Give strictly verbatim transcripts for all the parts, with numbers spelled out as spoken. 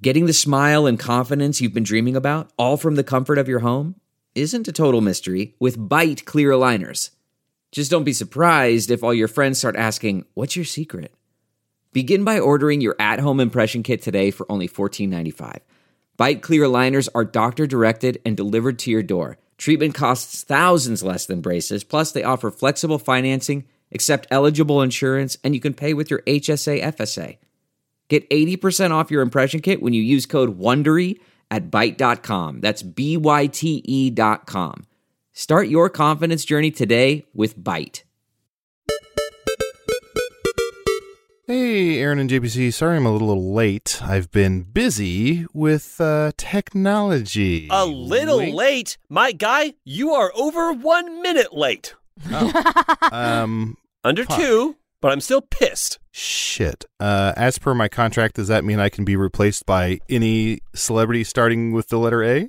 Getting the smile and confidence you've been dreaming about, all from the comfort of your home, isn't a total mystery with Byte clear aligners. Just don't be surprised if all your friends start asking, what's your secret? Begin by ordering your at-home impression kit today for only fourteen ninety-five. Byte clear aligners are doctor-directed and delivered to your door. Treatment costs thousands less than braces, plus they offer flexible financing, accept eligible insurance, and you can pay with your H S A F S A. Get eighty percent off your impression kit when you use code WONDERY at byte dot com. That's B Y T E dot com. Start your confidence journey today with Byte. Hey, Aaron and J P C. Sorry I'm a little, little late. I've been busy with uh, technology. A little Wink. late? My guy, you are over one minute late. Oh. um, Under fuck. two, but I'm still pissed. Shit. Uh, as per my contract, does that mean I can be replaced by any celebrity starting with the letter A?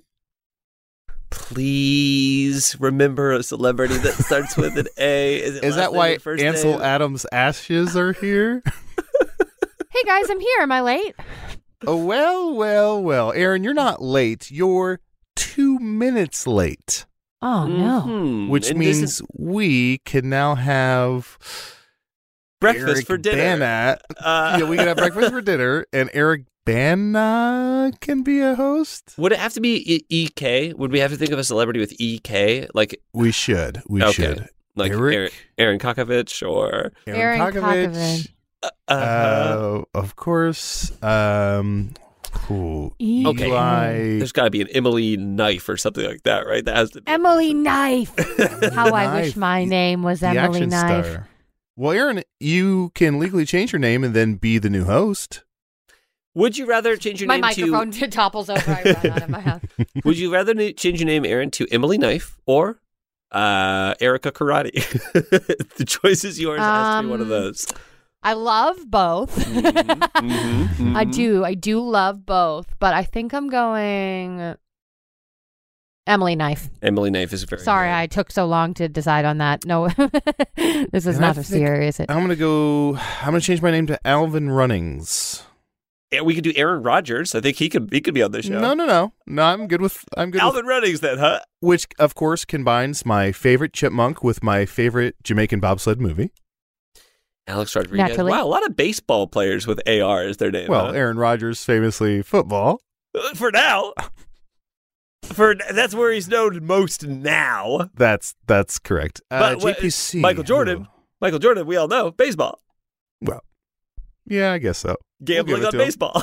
Please remember a celebrity that starts with an A. Is, it Is last that name why or first Ansel name? Adams' ashes are here? Hey guys, I'm here. Am I late? Oh, well, well, well. Aaron, you're not late. You're two minutes late. Oh no. Mhm. Which And this means is we can now have breakfast Eric for dinner. Bana. Uh, Yeah, we can have breakfast for dinner, and Eric Bana can be a host. Would it have to be E- E.K.? Would we have to think of a celebrity with E K? Like, We should. We okay. should. like Eric? Aaron, Aaron Kakovich or Aaron Kakovich. uh, Uh, of course. Um, ooh, E- Okay. Eli. there's got to be an Emily Knife or something like that, right? That has to be Emily Knife. How I Knife, wish my name was the Emily action Knife. star. Well, Aaron, you can legally change your name and then be the new host. Would you rather change your My name microphone to? topples over. I run out of my house. Would you rather na- change your name, Aaron, to Emily Knife or uh, Erica Karate? The choice is yours. It has to be one of Um, those. I love both. Mhm, mhm, I mhm. do. I do love both, but I think I'm going Emily Knife. Emily Knife is very. Sorry, good. I took so long to decide on that. No, this is And I not a think- serious. It. I'm gonna go. I'm gonna change my name to Alvin Runnings. Yeah, we could do Aaron Rodgers. I think he could. He could be on the show. No, no, no, no. I'm good with. I'm good. Alvin Runnings, then, huh? With, which, of course, combines my favorite chipmunk with my favorite Jamaican bobsled movie. Alex Rodriguez. Naturally. Wow, a lot of baseball players with A R as their name. Well, huh? Aaron Rodgers, famously football. Uh, for now. For that's where he's known most now. That's that's correct. Uh, But what- J P C. Michael Jordan. Michael Jordan, we all know baseball, Well, yeah, I guess so. gambling We'll on give it baseball.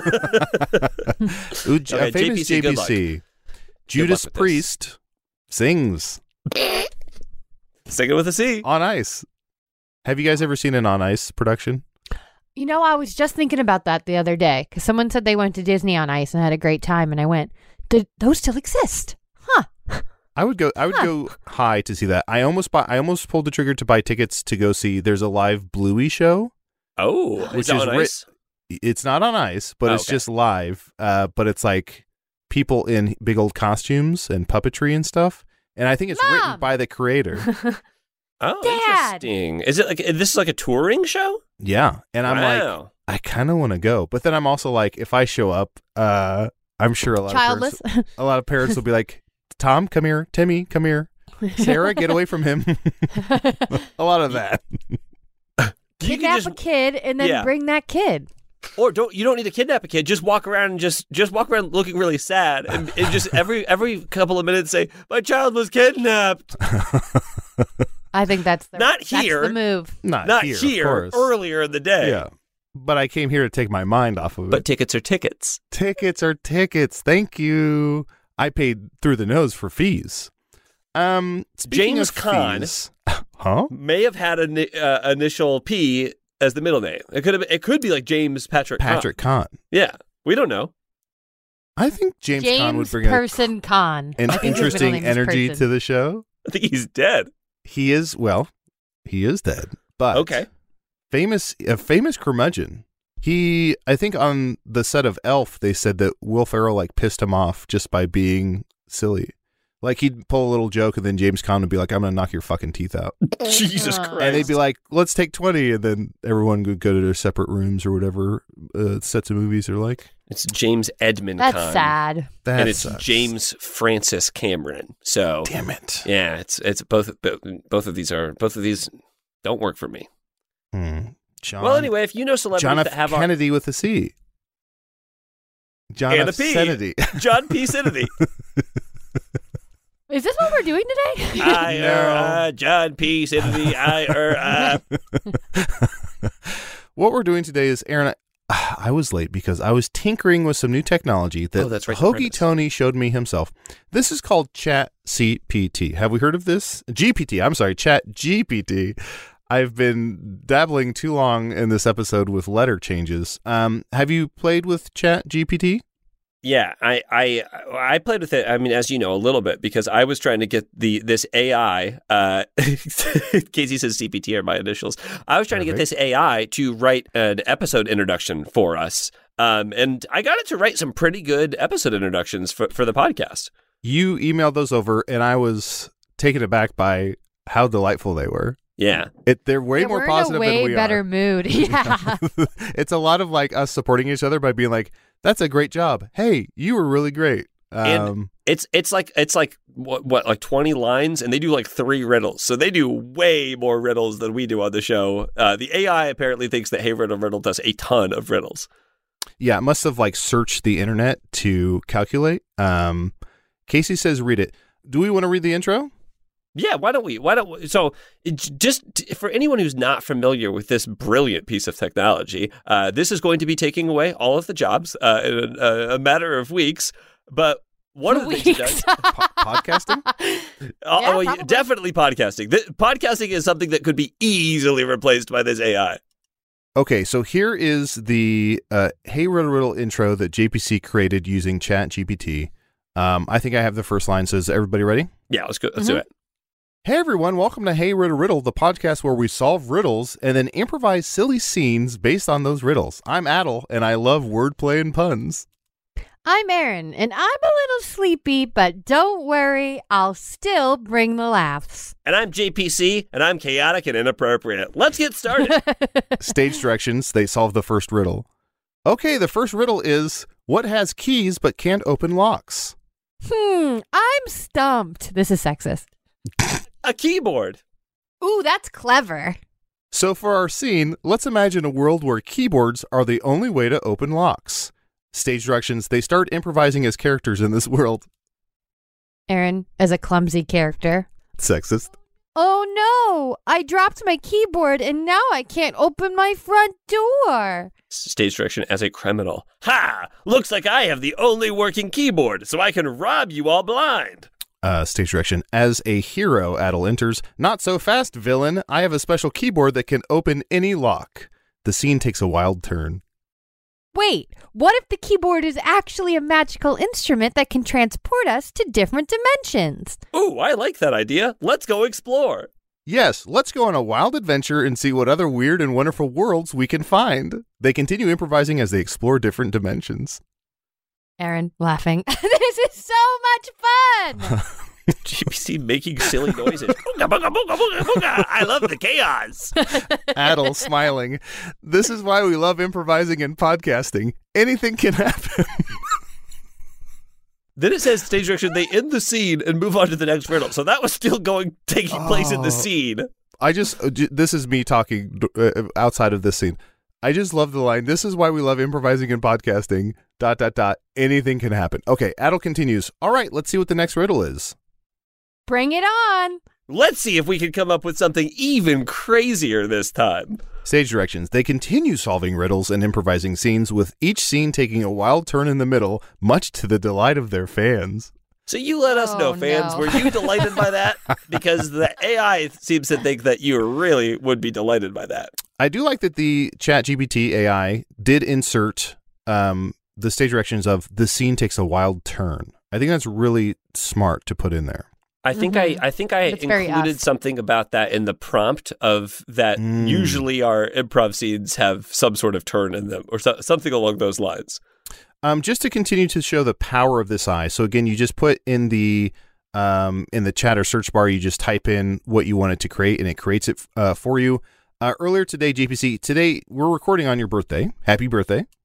Ooh, J- Okay, a famous J P C, J good P luck. C. Judas with this. Priest sings Singing with a C. on ice. Have you guys ever seen an on ice production? You know, I was just thinking about that the other day because someone said they went to Disney on Ice and had a great time, and I went, "Did those still exist?" Huh? I would go. I would Huh. go high to see that. I almost buy. I almost pulled the trigger to buy tickets to go see. There's a live Bluey show. Oh, Which is it is on ri- ice? It's not on ice, but Oh, it's okay. just live. Uh, but it's like people in big old costumes and puppetry and stuff. And I think it's written Mom! by the creator. Oh, Dad! interesting. Is it like this is like a touring show? Yeah, and I'm like, Wow. I kind of want to go, but then I'm also like, if I show up, uh, I'm sure a lot Childless. of parents, a lot of parents will be like, Tom, come here, Timmy, come here, Sarah, get away from him. A lot of that. You can Kidnap just- a kid and then Yeah. bring that kid. Or don't you don't need to kidnap a kid. Just walk around and just just walk around looking really sad, and, and just every every couple of minutes say, "My child was kidnapped." I think that's the, Not that's here. the move. Not, Not here, here, of course. earlier in the day. Yeah, but I came here to take my mind off of it. But tickets are tickets. Tickets are tickets. Thank you. I paid through the nose for fees. Um, speaking James of Caan. fees- huh? May have had an uh, initial P as the middle name. It could have. It could be like James Patrick. Caan. Patrick Caan. Yeah, we don't know. I think James, James Caan would bring a, Person Con. an I think his middle interesting name is energy Person. to the show. I think he's dead. He is well, he is dead, but Okay. famous a famous curmudgeon. He, I think, on the set of Elf, they said that Will Ferrell like pissed him off just by being silly. Like he'd pull a little joke, and then James Caan would be like, "I'm gonna knock your fucking teeth out," Jesus Uh. Christ. and they'd be like, "Let's take twenty," and then everyone would go to their separate rooms or whatever uh, sets of movies are like. It's James Edmund That's Caan. sad. That and it's sucks. James Francis Cameron. So Damn it. yeah, it's it's both both of these are both of these don't work for me. Hmm. John, Well, anyway, if you know celebrities John F. that have Kennedy with a C. John And F. a P. Kennedy. our John P. Kennedy, Is this what we're doing today? I No. er uh, John P. Kennedy, I er uh. What we're doing today is, Aaron, I, I was late because I was tinkering with some new technology that Oh, that's right, the Hoagie apprentice. Tony showed me himself. This is called Chat C P T. Have we heard of this? G P T. I'm sorry, Chat G P T. I've been dabbling too long in this episode with letter changes. Um, have you played with Chat G P T? Yeah, I, I I played with it. I mean, as you know, a little bit because I was trying to get the this A I. Uh, Casey says C P T are my initials. I was trying to get Perfect. this A I to write an episode introduction for us, um, and I got it to write some pretty good episode introductions for for the podcast. You emailed those over, and I was taken aback by how delightful they were. Yeah, It, they're way Yeah, more we're positive in a way than we better are. mood. Yeah. It's a lot of like us supporting each other by being like, "That's a great job. Hey, you were really great." And- Um, it's it's like it's like what what like twenty lines, and they do like three riddles. So they do way more riddles than we do on the show. Uh, the A I apparently thinks that Hey Riddle Riddle does a ton of riddles. yeah, it must have like searched the internet to calculate. Um, Casey says, "Read it." Do we want to read the intro? Yeah, why don't we? Why don't we? So, it, j- just t- for anyone who's not familiar with this brilliant piece of technology, uh, this is going to be taking away all of the jobs uh, in a, a matter of weeks. But one of the things it does, Po- podcasting? oh, Yeah, oh, yeah, probably. definitely podcasting. Th- podcasting is something that could be easily replaced by this A I. Okay, so here is the uh, Hey Riddle Riddle intro that J P C created using Chat G P T. Um, I think I have the first line. Says, "Everybody ready?" Yeah, let's go. Let's do it. Hey everyone, welcome to Hey Riddle Riddle, the podcast where we solve riddles and then improvise silly scenes based on those riddles. I'm Adel, and I love wordplay and puns. I'm Erin, and I'm a little sleepy, but don't worry, I'll still bring the laughs. And I'm J P C, and I'm chaotic and inappropriate. Let's get started. Stage directions, they solve the first riddle. Okay, the first riddle is, what has keys but can't open locks? Hmm, I'm stumped. This is sexist. A keyboard. Ooh, that's clever. So for our scene, let's imagine a world where keyboards are the only way to open locks. Stage directions, they start improvising as characters in this world. Erin, as a clumsy character. Sexist. Oh no, I dropped my keyboard and now I can't open my front door. Stage direction as a criminal. Ha! Looks like I have the only working keyboard, so I can rob you all blind. Uh, stage direction. As a hero, Adel enters. Not so fast, villain. I have a special keyboard that can open any lock. The scene takes a wild turn. Wait, what if the keyboard is actually a magical instrument that can transport us to different dimensions? Ooh, I like that idea. Let's go explore. Yes, let's go on a wild adventure and see what other weird and wonderful worlds we can find. They continue improvising as they explore different dimensions. Erin, laughing. This is so much fun! G P C making silly noises. Booga, booga, booga, booga, booga. I love the chaos. Adel smiling. This is why we love improvising and podcasting. Anything can happen. Then it says stage direction. They end the scene and move on to the next riddle. So that was still going, taking place in the Oh. scene. I just, uh, j- this is me talking uh, outside of this scene. I just love the line, this is why we love improvising and podcasting, dot, dot, dot, anything can happen. Okay, Adel continues. All right, let's see what the next riddle is. Bring it on! Let's see if we can come up with something even crazier this time. Stage directions. They continue solving riddles and improvising scenes, with each scene taking a wild turn in the middle, much to the delight of their fans. So you let us know, Oh, fans. no. Were you delighted by that? Because the A I seems to think that you really would be delighted by that. I do like that the ChatGPT A I did insert um, the stage directions of the scene takes a wild turn. I think that's really smart to put in there. I think Mhm. I, I think I It's very included us. something about that in the prompt of that. Mm. Usually our improv scenes have some sort of turn in them, or so, something along those lines. Um, just to continue to show the power of this eye. So again, you just put in the um, in the chat or search bar, you just type in what you want it to create, and it creates it uh, for you. Uh, earlier today, J P C, today we're recording on your birthday. Happy birthday!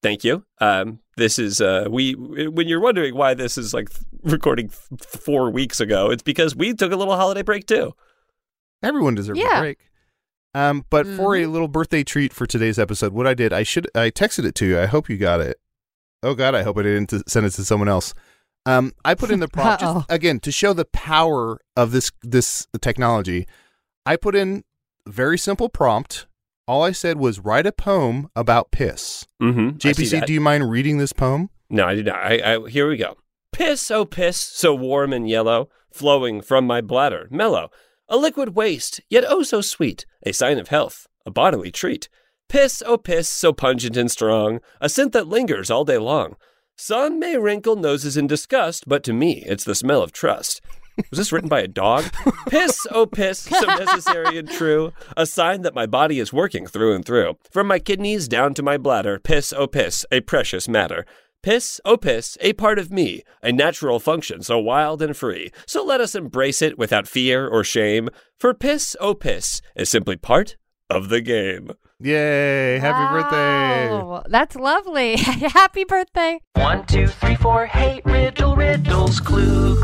Thank you. Um, this is, uh, we, when you're wondering why this is like recording th- four weeks ago, it's because we took a little holiday break too. Everyone deserves Yeah. a break. Um, but Mm-hmm. for a little birthday treat for today's episode, what I did, I should, I texted it to you. I hope you got it. Oh God, I hope I didn't t- send it to someone else. Um, I put in the prompt Uh-oh. just, again to show the power of this this technology. I put in a very simple prompt. All I said was write a poem about piss. Mm-hmm. J P C, do you mind reading this poem? No, I do not. I, I, here we go. Piss, oh piss, so warm and yellow, flowing from my bladder, mellow. A liquid waste, yet oh so sweet, a sign of health, a bodily treat. Piss, oh piss, so pungent and strong, a scent that lingers all day long. Some may wrinkle noses in disgust, but to me, it's the smell of trust. Was this written by a dog? Piss, oh piss, so necessary and true, a sign that my body is working through and through. From my kidneys down to my bladder, piss, oh piss, a precious matter. Piss, oh piss, a part of me, a natural function so wild and free. So let us embrace it without fear or shame, for piss, oh piss, is simply part of the game. Yay! Happy birthday! Wow, that's lovely. Happy birthday. One, two, three, four, hey, riddle, riddles, clue,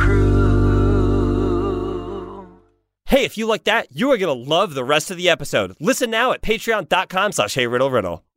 crew. Hey, if you like that, you are going to love the rest of the episode. Listen now at patreon.com slash hey riddle riddle.